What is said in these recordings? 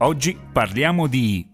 Oggi parliamo di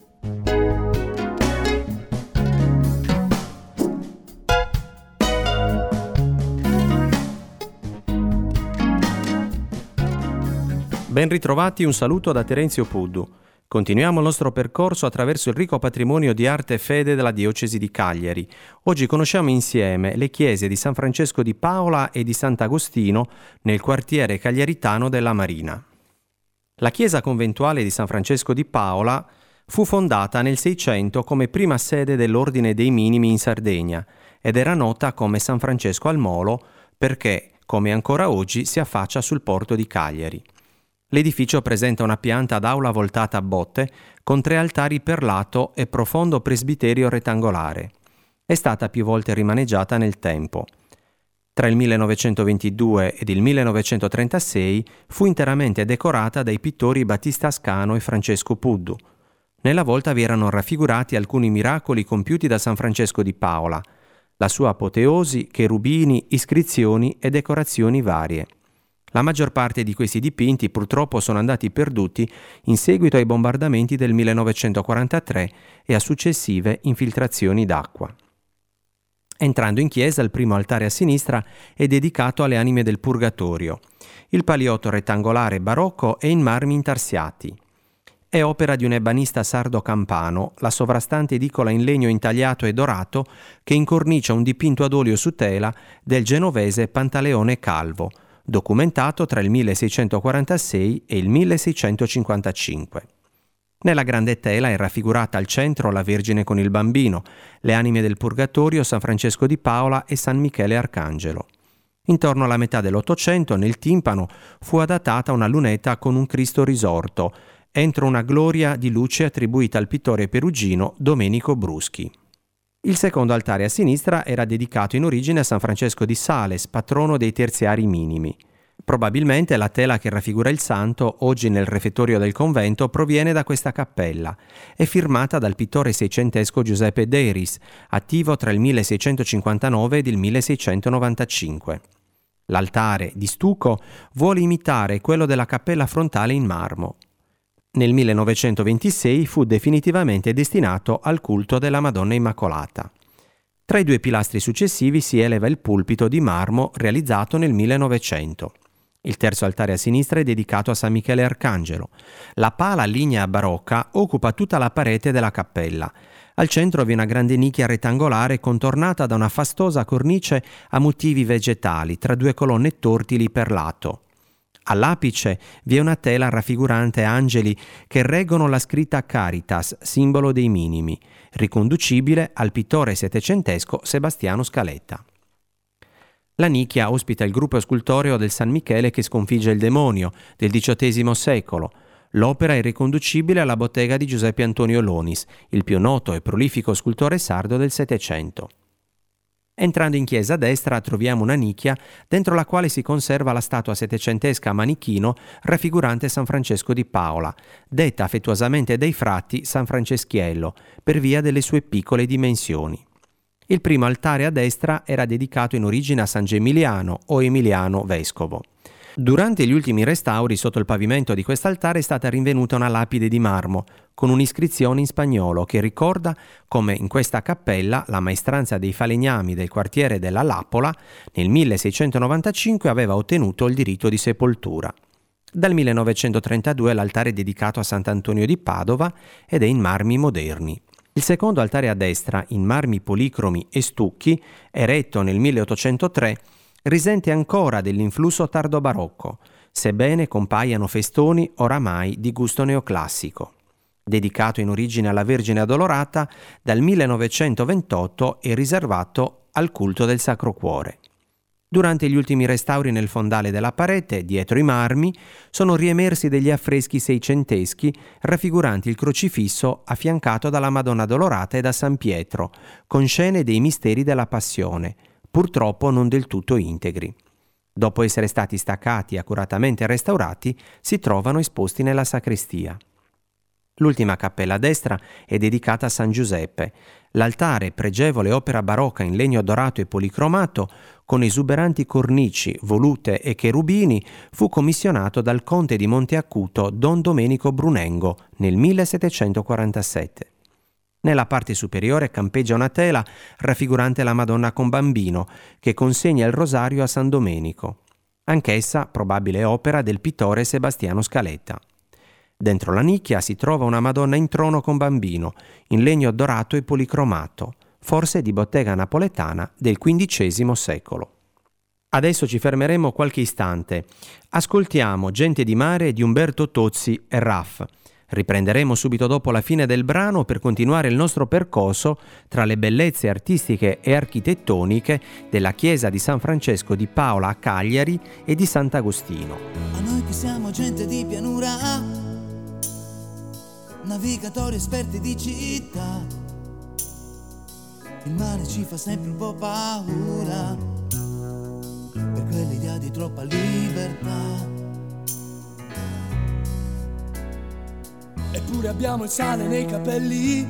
Ben ritrovati, un saluto da Terenzio Puddu. Continuiamo il nostro percorso attraverso il ricco patrimonio di arte e fede della diocesi di Cagliari. Oggi conosciamo insieme le chiese di San Francesco di Paola e di Sant'Agostino nel quartiere cagliaritano della Marina. La chiesa conventuale di San Francesco di Paola fu fondata nel 600 come prima sede dell'Ordine dei Minimi in Sardegna ed era nota come San Francesco al Molo perché, come ancora oggi, si affaccia sul porto di Cagliari. L'edificio presenta una pianta ad aula voltata a botte con 3 altari per lato e profondo presbiterio rettangolare. È stata più volte rimaneggiata nel tempo. Tra il 1922 ed il 1936 fu interamente decorata dai pittori Battista Ascano e Francesco Puddu. Nella volta vi erano raffigurati alcuni miracoli compiuti da San Francesco di Paola, la sua apoteosi, cherubini, iscrizioni e decorazioni varie. La maggior parte di questi dipinti purtroppo sono andati perduti in seguito ai bombardamenti del 1943 e a successive infiltrazioni d'acqua. Entrando in chiesa, il primo altare a sinistra è dedicato alle anime del Purgatorio. Il paliotto rettangolare barocco è in marmi intarsiati. È opera di un ebanista sardo campano, la sovrastante edicola in legno intagliato e dorato che incornicia un dipinto ad olio su tela del genovese Pantaleone Calvo, documentato tra il 1646 e il 1655. Nella grande tela è raffigurata al centro la Vergine con il Bambino, le anime del Purgatorio, San Francesco di Paola e San Michele Arcangelo. Intorno alla metà dell'Ottocento, nel timpano, fu adattata una lunetta con un Cristo risorto, entro una gloria di luce attribuita al pittore perugino Domenico Bruschi. Il secondo altare a sinistra era dedicato in origine a San Francesco di Sales, patrono dei terziari minimi. Probabilmente la tela che raffigura il santo, oggi nel refettorio del convento, proviene da questa cappella. È firmata dal pittore seicentesco Giuseppe Deris, attivo tra il 1659 ed il 1695. L'altare, di stucco, vuole imitare quello della cappella frontale in marmo. Nel 1926 fu definitivamente destinato al culto della Madonna Immacolata. Tra i 2 pilastri successivi si eleva il pulpito di marmo realizzato nel 1900. Il terzo altare a sinistra è dedicato a San Michele Arcangelo. La pala lignea barocca occupa tutta la parete della cappella. Al centro vi è una grande nicchia rettangolare contornata da una fastosa cornice a motivi vegetali tra 2 colonne tortili per lato. All'apice vi è una tela raffigurante angeli che reggono la scritta Caritas, simbolo dei minimi, riconducibile al pittore settecentesco Sebastiano Scaletta. La nicchia ospita il gruppo scultoreo del San Michele che sconfigge il demonio del XVIII secolo. L'opera è riconducibile alla bottega di Giuseppe Antonio Lonis, il più noto e prolifico scultore sardo del Settecento. Entrando in chiesa a destra troviamo una nicchia dentro la quale si conserva la statua settecentesca a manichino raffigurante San Francesco di Paola, detta affettuosamente dai frati San Franceschiello per via delle sue piccole dimensioni. Il primo altare a destra era dedicato in origine a San Gemiliano o Emiliano Vescovo. Durante gli ultimi restauri sotto il pavimento di quest'altare è stata rinvenuta una lapide di marmo con un'iscrizione in spagnolo che ricorda come in questa cappella la maestranza dei falegnami del quartiere della Lappola nel 1695 aveva ottenuto il diritto di sepoltura. Dal 1932 l'altare è dedicato a Sant'Antonio di Padova ed è in marmi moderni. Il secondo altare a destra, in marmi policromi e stucchi, eretto nel 1803, risente ancora dell'influsso tardo-barocco, sebbene compaiano festoni oramai di gusto neoclassico. Dedicato in origine alla Vergine Addolorata, dal 1928 è riservato al culto del Sacro Cuore. Durante gli ultimi restauri nel fondale della parete, dietro i marmi, sono riemersi degli affreschi seicenteschi raffiguranti il crocifisso affiancato dalla Madonna Addolorata e da San Pietro, con scene dei misteri della Passione, purtroppo non del tutto integri. Dopo essere stati staccati e accuratamente restaurati, si trovano esposti nella sacrestia. L'ultima cappella a destra è dedicata a San Giuseppe. L'altare, pregevole opera barocca in legno dorato e policromato, con esuberanti cornici, volute e cherubini, fu commissionato dal conte di Monteacuto Don Domenico Brunengo nel 1747. Nella parte superiore campeggia una tela raffigurante la Madonna con Bambino, che consegna il rosario a San Domenico. Anch'essa probabile opera del pittore Sebastiano Scaletta. Dentro la nicchia si trova una Madonna in trono con Bambino, in legno dorato e policromato, forse di bottega napoletana del XV secolo. Adesso ci fermeremo qualche istante. Ascoltiamo Gente di mare di Umberto Tozzi e Raff. Riprenderemo subito dopo la fine del brano per continuare il nostro percorso tra le bellezze artistiche e architettoniche della chiesa di San Francesco di Paola a Cagliari e di Sant'Agostino. A noi che siamo gente di pianura, navigatori esperti di città, il mare ci fa sempre un po' paura per quell'idea di troppa libertà. Eppure abbiamo il sale nei capelli,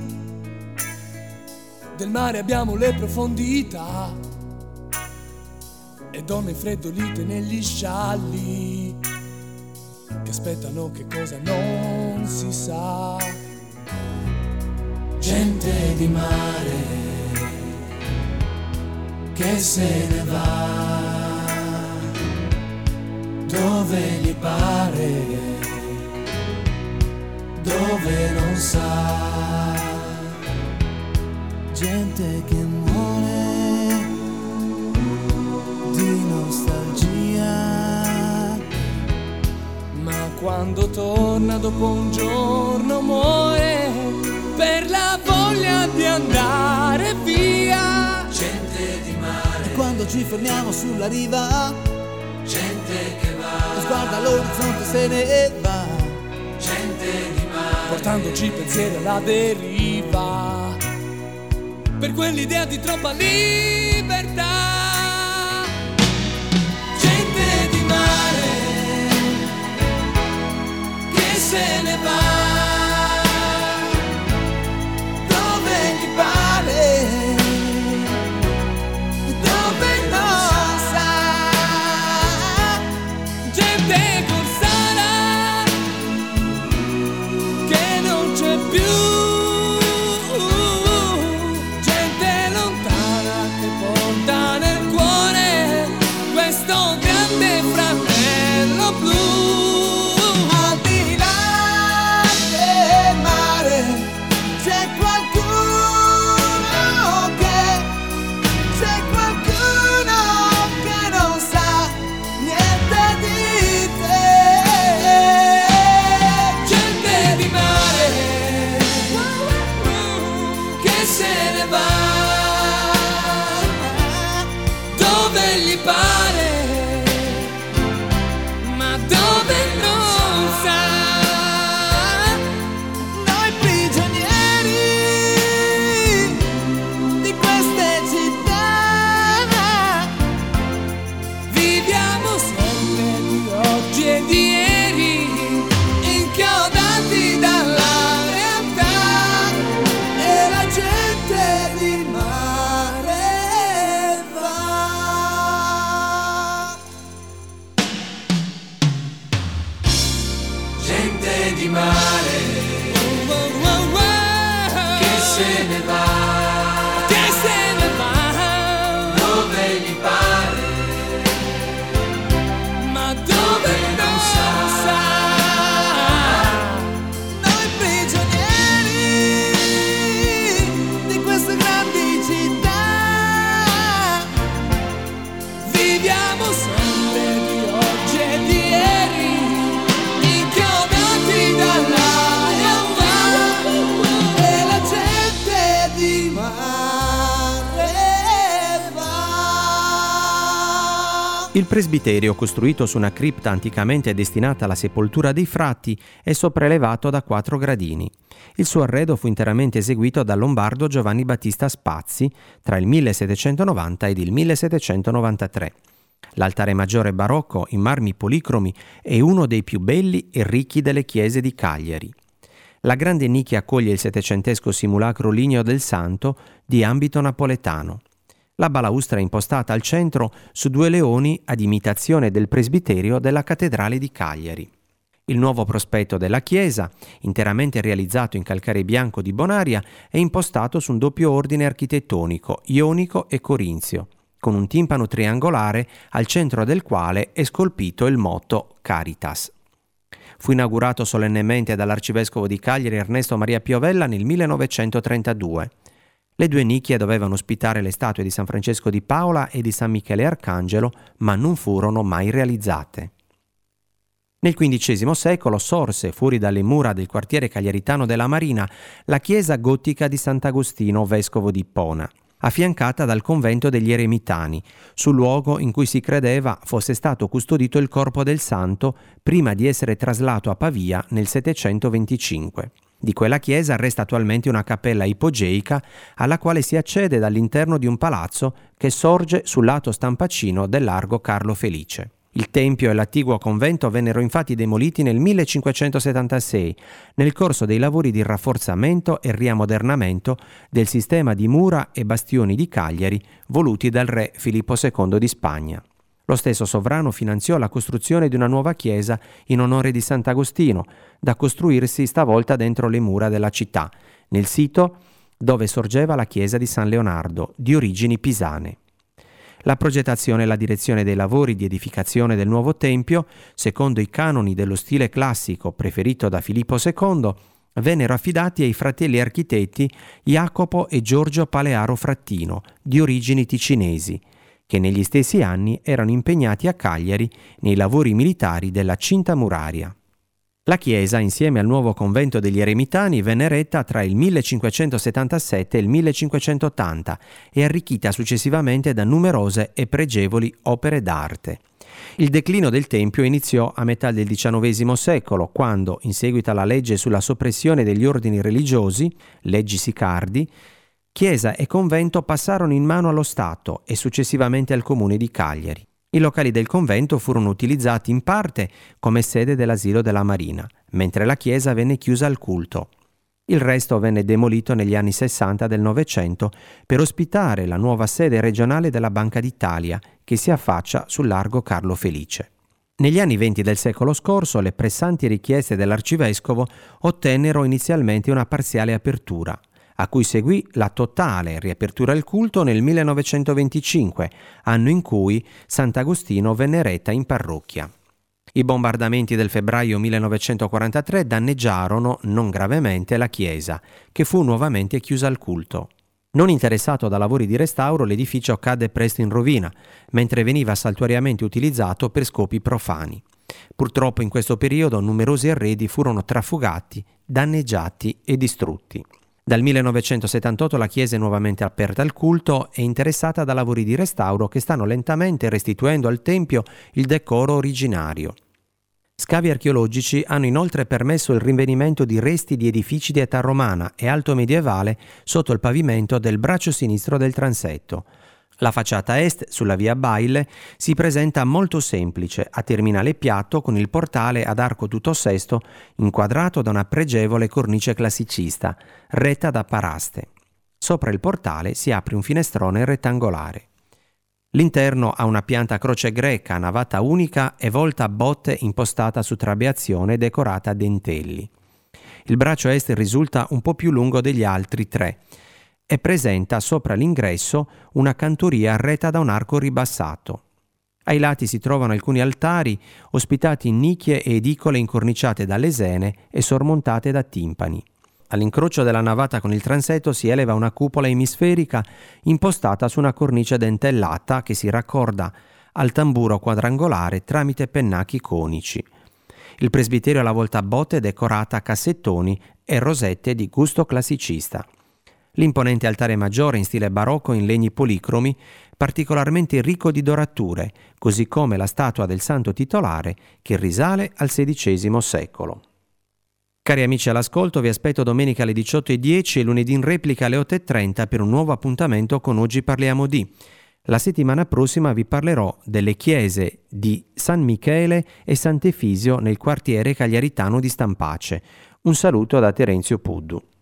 del mare abbiamo le profondità e donne infreddolite negli scialli che aspettano che cosa non si sa. Gente di mare che se ne va dove gli pare, dove non sa. Gente che muore di nostalgia, ma quando torna dopo un giorno muore per la voglia di andare via. Gente di mare, e quando ci fermiamo sulla riva, gente che va, sguarda l'orizzonte se ne va. Gente di mare, portandoci pensieri alla deriva per quell'idea di troppa libertà. Gente di mare che se ne va dove gli pare, dove non sa. Gente corsara che non c'è più, gente lontana che porta nel cuore questo grande fratello blu. Al di là del mare c'è qualcuno che non sa niente di te. Gente di mare che se ne va dove gli pare, ma dove non sa. Noi prigionieri di queste città Viviamo sempre di oggi e di ieri, inchiodati dalla realtà, e la gente di mare va. gente di mare che se ne va, dove gli pare, ma dove non sa. Noi prigionieri di queste grandi città Viviamo sempre di oggi e di ieri, inchiodati dalla realtà, e la gente di mare va. Il presbiterio, costruito su una cripta anticamente destinata alla sepoltura dei frati, è sopraelevato da 4 gradini. Il suo arredo fu interamente eseguito dal lombardo Giovanni Battista Spazzi tra il 1790 ed il 1793. L'altare maggiore barocco in marmi policromi è uno dei più belli e ricchi delle chiese di Cagliari. La grande nicchia accoglie il settecentesco simulacro ligneo del Santo di ambito napoletano. La balaustra è impostata al centro su 2 leoni ad imitazione del presbiterio della cattedrale di Cagliari. Il nuovo prospetto della chiesa, interamente realizzato in calcare bianco di Bonaria, è impostato su un doppio ordine architettonico, ionico e corinzio, con un timpano triangolare al centro del quale è scolpito il motto Caritas. Fu inaugurato solennemente dall'arcivescovo di Cagliari Ernesto Maria Piovella nel 1932. Le 2 nicchie dovevano ospitare le statue di San Francesco di Paola e di San Michele Arcangelo, ma non furono mai realizzate. Nel XV secolo sorse, fuori dalle mura del quartiere cagliaritano della Marina, la chiesa gotica di Sant'Agostino, vescovo di Ippona, affiancata dal convento degli Eremitani, sul luogo in cui si credeva fosse stato custodito il corpo del santo prima di essere traslato a Pavia nel 725. Di quella chiesa resta attualmente una cappella ipogeica alla quale si accede dall'interno di un palazzo che sorge sul lato stampacino del largo Carlo Felice. Il tempio e l'attiguo convento vennero infatti demoliti nel 1576 nel corso dei lavori di rafforzamento e riammodernamento del sistema di mura e bastioni di Cagliari voluti dal re Filippo II di Spagna. Lo stesso sovrano finanziò la costruzione di una nuova chiesa in onore di Sant'Agostino, da costruirsi stavolta dentro le mura della città, nel sito dove sorgeva la chiesa di San Leonardo, di origini pisane. La progettazione e la direzione dei lavori di edificazione del nuovo tempio, secondo i canoni dello stile classico preferito da Filippo II, vennero affidati ai fratelli architetti Jacopo e Giorgio Palearo Frattino, di origini ticinesi, che negli stessi anni erano impegnati a Cagliari nei lavori militari della cinta muraria. La chiesa, insieme al nuovo convento degli Eremitani, venne eretta tra il 1577 e il 1580 e arricchita successivamente da numerose e pregevoli opere d'arte. Il declino del tempio iniziò a metà del XIX secolo, quando, in seguito alla legge sulla soppressione degli ordini religiosi, leggi Sicardi, chiesa e convento passarono in mano allo Stato e successivamente al comune di Cagliari. I locali del convento furono utilizzati in parte come sede dell'asilo della Marina, mentre la chiesa venne chiusa al culto. Il resto venne demolito negli anni 60 del Novecento per ospitare la nuova sede regionale della Banca d'Italia, che si affaccia sul largo Carlo Felice. Negli anni 20 del secolo scorso, le pressanti richieste dell'arcivescovo ottennero inizialmente una parziale apertura, a cui seguì la totale riapertura al culto nel 1925, anno in cui Sant'Agostino venne eretta in parrocchia. I bombardamenti del febbraio 1943 danneggiarono non gravemente la chiesa, che fu nuovamente chiusa al culto. Non interessato da lavori di restauro, l'edificio cadde presto in rovina, mentre veniva saltuariamente utilizzato per scopi profani. Purtroppo in questo periodo numerosi arredi furono trafugati, danneggiati e distrutti. Dal 1978 la chiesa è nuovamente aperta al culto e interessata da lavori di restauro che stanno lentamente restituendo al tempio il decoro originario. Scavi archeologici hanno inoltre permesso il rinvenimento di resti di edifici di età romana e alto medievale sotto il pavimento del braccio sinistro del transetto. La facciata est, sulla via Baille, si presenta molto semplice, a terminale piatto con il portale ad arco tutto sesto, inquadrato da una pregevole cornice classicista, retta da paraste. Sopra il portale si apre un finestrone rettangolare. L'interno ha una pianta a croce greca a navata unica e volta a botte impostata su trabeazione decorata a dentelli. Il braccio est risulta un po' più lungo degli altri 3 e presenta sopra l'ingresso una cantoria retta da un arco ribassato. Ai lati si trovano alcuni altari ospitati in nicchie e edicole incorniciate da lesene e sormontate da timpani. All'incrocio della navata con il transetto si eleva una cupola emisferica impostata su una cornice dentellata che si raccorda al tamburo quadrangolare tramite pennacchi conici. Il presbiterio ha la volta a botte decorata a cassettoni e rosette di gusto classicista. L'imponente altare maggiore in stile barocco in legni policromi, particolarmente ricco di dorature, così come la statua del santo titolare che risale al XVI secolo. Cari amici all'ascolto, vi aspetto domenica alle 18:10 e lunedì in replica alle 8:30 per un nuovo appuntamento con Oggi parliamo di. La settimana prossima vi parlerò delle chiese di San Michele e Sant'Efisio nel quartiere cagliaritano di Stampace, Un saluto da Terenzio Puddu.